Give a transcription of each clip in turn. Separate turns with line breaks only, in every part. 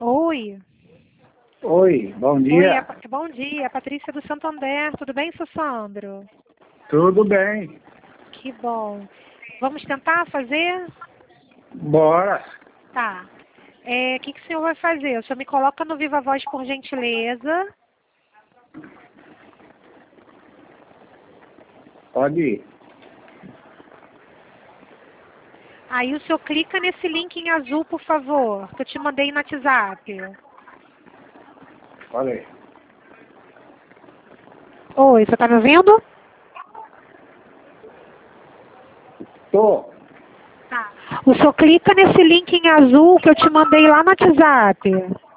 Oi.
Oi, bom
Oi,
dia.
bom dia, Patrícia do Santander. Tudo bem, seu Sandro?
Tudo bem?
Que bom. Vamos tentar fazer?
Bora.
Tá. O que o senhor vai fazer? O senhor me coloca no Viva Voz, por gentileza.
Pode ir.
Aí o senhor clica nesse link em azul, por favor, que eu te mandei no WhatsApp.
Falei.
Oi, você tá me ouvindo?
Tô.
Tá. O senhor clica nesse link em azul que eu te mandei lá no WhatsApp.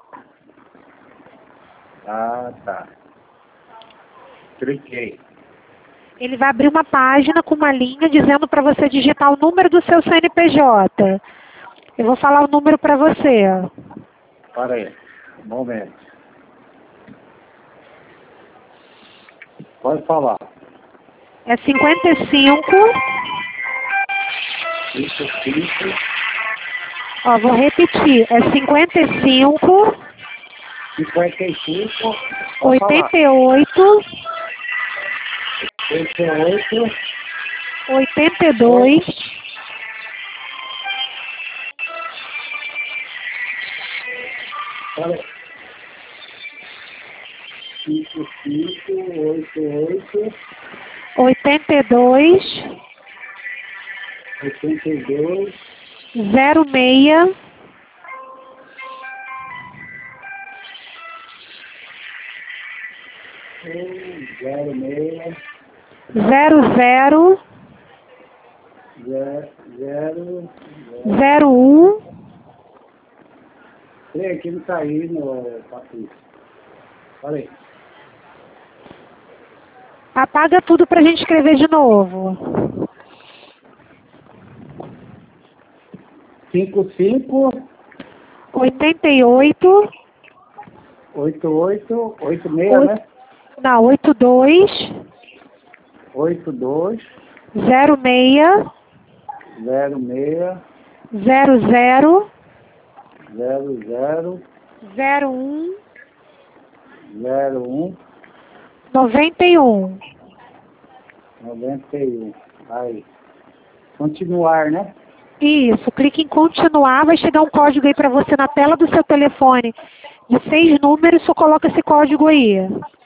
Ah, tá. Cliquei.
Ele vai abrir uma página com uma linha dizendo para você digitar o número do seu CNPJ. Eu vou falar o número para você.
Para aí. Um momento. Pode falar.
É 55.
Isso, 5,
Ó, vou repetir. É 55,
55. Pode falar.
88,
88.
82,
Olha. 55, 88,
82,
82,
06,
06,
00,
0.
01.
Peraí, que não tá aí no Patrícia. Falei.
Apaga tudo pra gente escrever de novo.
55,
88,
88, 86,
8,
né?
não, 82,
82,
06,
06,
00,
00,
01,
01,
91.
91. Aí. Continuar, né?
Isso, clique em continuar, vai chegar um código aí para você na tela do seu telefone de 6 números, só coloca esse código aí.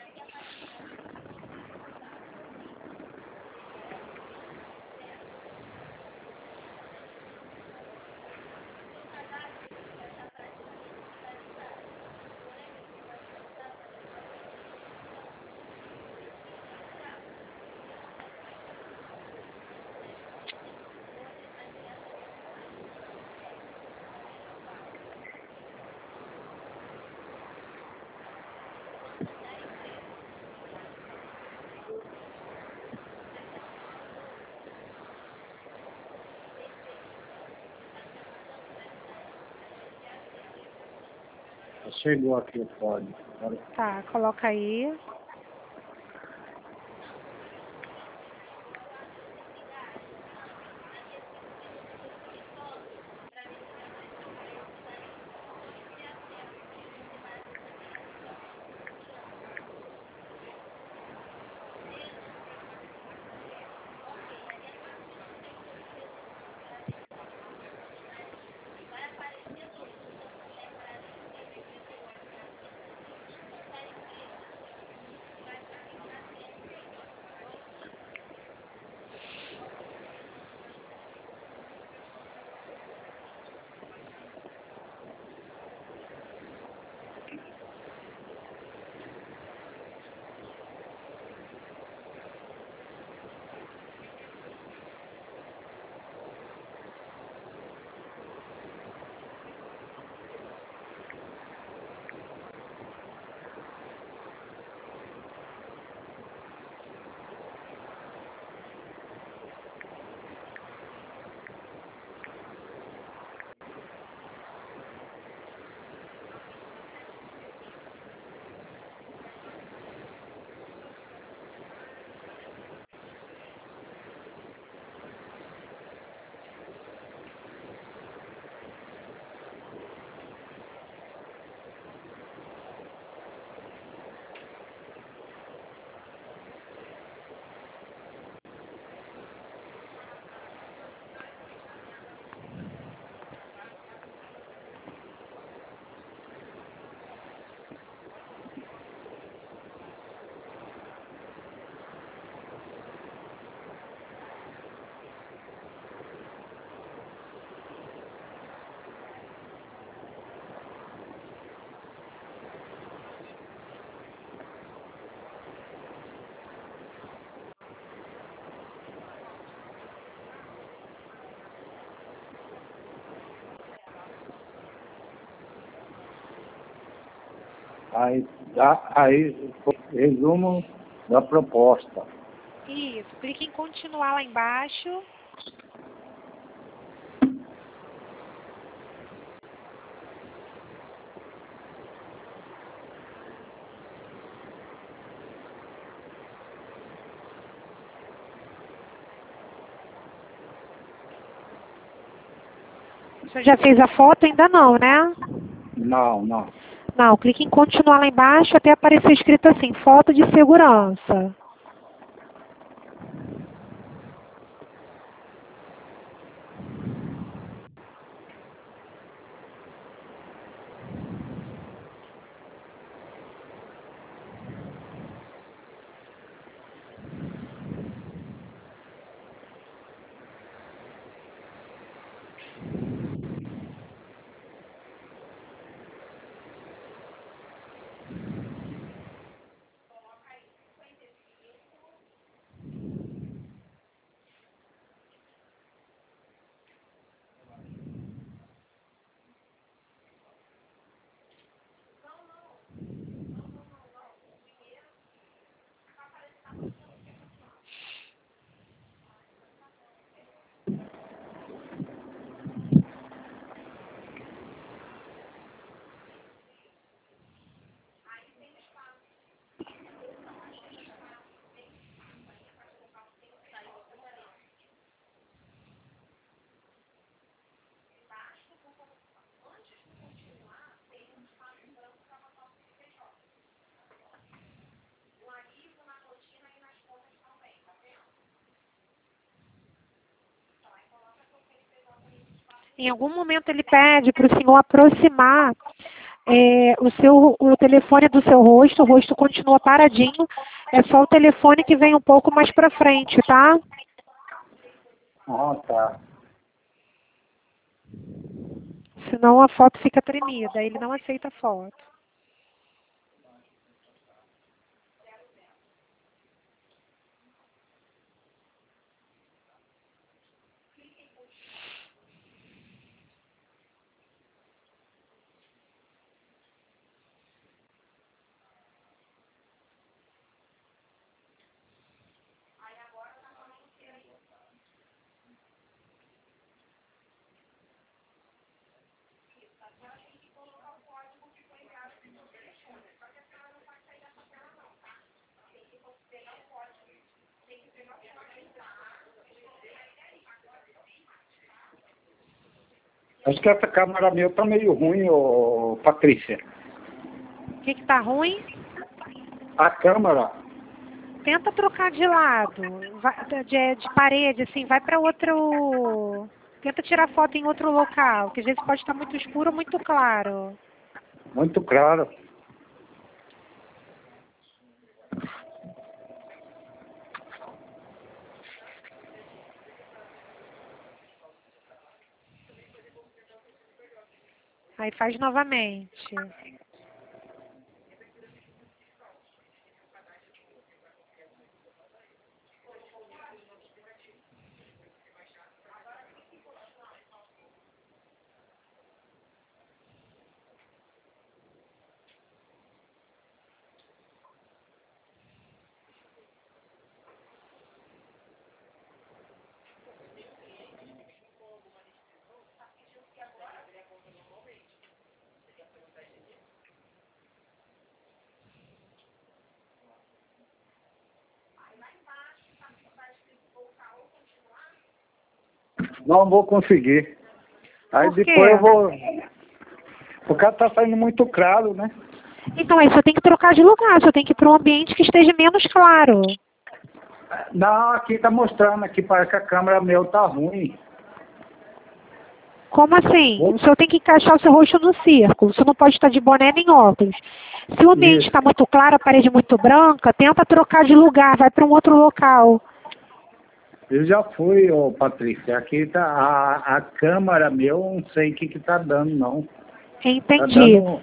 Chegou aqui o código. Olha.
Tá, coloca aí.
Aí, resumo da proposta.
Isso, clique em continuar lá embaixo. O senhor já fez a foto? Ainda não, né?
Não, não.
Não, clique em continuar lá embaixo até aparecer escrito assim, foto de segurança. Em algum momento ele pede para o senhor aproximar o telefone do seu rosto, o rosto continua paradinho, é só o telefone que vem um pouco mais para frente, tá?
Ah, tá.
Senão a foto fica tremida, ele não aceita a foto.
Acho que essa câmera minha tá meio ruim, ô Patrícia.
O que tá ruim?
A câmera.
Tenta trocar de lado, de parede, assim, vai para outro... Tenta tirar foto em outro local, que às vezes pode estar muito escuro ou muito claro.
Muito claro.
Aí faz novamente.
Não vou conseguir. Aí
Por quê?
depois eu vou... Porque tá saindo muito claro, né?
Então aí você tem que trocar de lugar, você tem que ir para um ambiente que esteja menos claro.
Não, aqui tá mostrando, aqui parece que a câmera meu tá ruim.
Como assim? O senhor tem que encaixar o seu rosto no círculo, você não pode estar de boné nem óculos. Se o ambiente
Isso.
está muito claro, a parede muito branca, tenta trocar de lugar, vai para um outro local.
Eu já fui, ô Patrícia. Aqui tá a câmera meu, não sei o que tá dando, não.
Entendi.
Tá dando...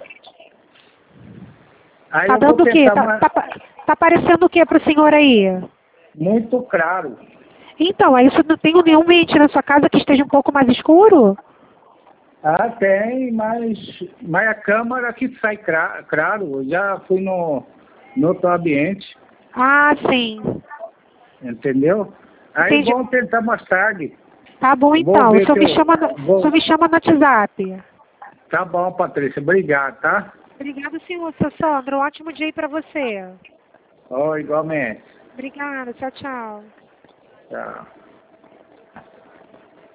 Aí
Tá
eu vou
dando o quê?
tentar
Tá aparecendo o quê para o senhor aí?
muito claro.
Então, aí você não tem nenhum ambiente na sua casa que esteja um pouco mais escuro?
Ah, tem, mas a câmera que sai claro, eu já fui no outro ambiente,
Ah, sim.
entendeu? Aí
Entendi.
vamos tentar mais tarde.
Tá bom
Vou
então.
ver
O senhor
que
me chama no, o senhor me chama no WhatsApp.
Tá bom, Patrícia, obrigado, tá?
Obrigado, senhor, seu Sandro. Um ótimo dia aí pra você.
Ó, igualmente.
Obrigada. Tchau, tchau.
Tchau.